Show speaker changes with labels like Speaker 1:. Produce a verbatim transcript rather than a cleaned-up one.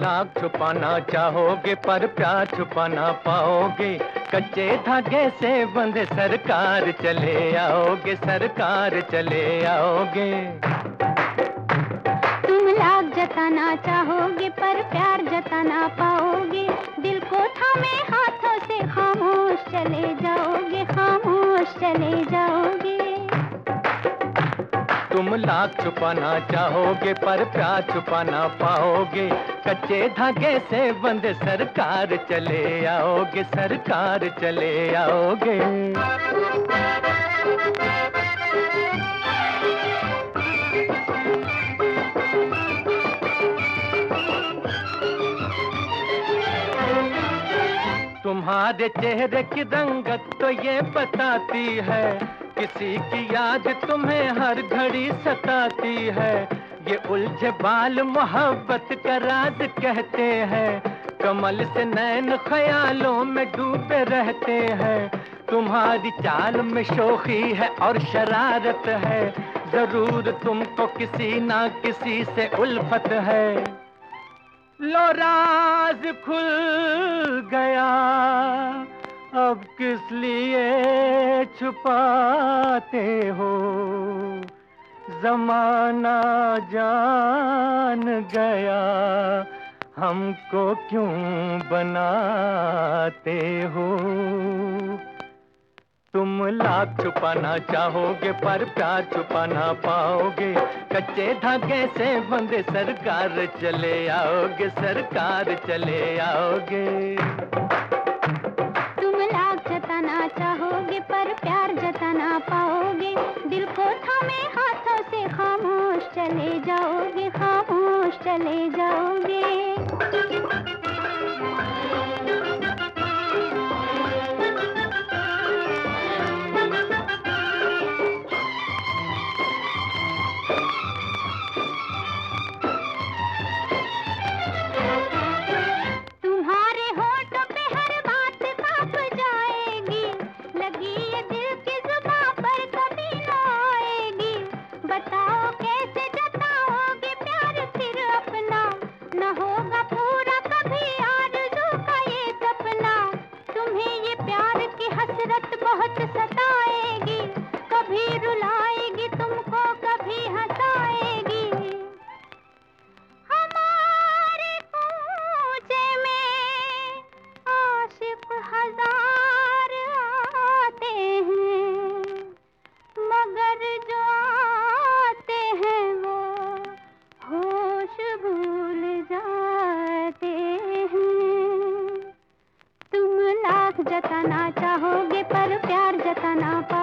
Speaker 1: लाख छुपाना चाहोगे पर प्यार छुपा ना पाओगे। कच्चे धागे से बंधे सरकार चले आओगे, सरकार चले आओगे।
Speaker 2: तुम लाख जताना चाहोगे पर प्यार जता ना पाओगे। दिल को थामे हाथों से खामोश चले जाओगे, खामोश चले जाओगे।
Speaker 1: तुम लाख छुपाना चाहोगे पर प्यार छुपा ना पाओगे। कच्चे धागे से बंधे सरकार चले आओगे, सरकार चले आओगे। तुम्हारे चेहरे की रंगत तो ये बताती है, किसी की याद तुम्हें हर घड़ी सताती है। ये उलझे बाल मोहब्बत का राज कहते हैं, कमल से नैन ख्यालों में डूबे रहते हैं। तुम्हारी चाल में शोखी है और शरारत है, जरूर तुमको किसी ना किसी से उल्फत है। लो राज खुल गया, अब किस लिए छुपाते हो। ज़माना जान गया, हमको क्यों बनाते हो। तुम लाख छुपाना चाहोगे पर प्यार छुपा ना पाओगे। कच्चे धागे से बंधे सरकार चले आओगे, सरकार चले आओगे।
Speaker 2: तुम लाख जताना चाहोगे पर प्यार जता ना पाओगे। दिल को थामे हाथों से खामोश चले जाओगे, खामोश चले जाओगे। बहुत सताएगी, कभी रुलाएगी तुमको, कभी हंसाएगी। हमारे कूचे में आशिक हजार आते हैं, मगर जो आते हैं वो होश भूल जाते हैं। तुम लाख जताना चाहोगे पर प्यार जता ना पाओगे।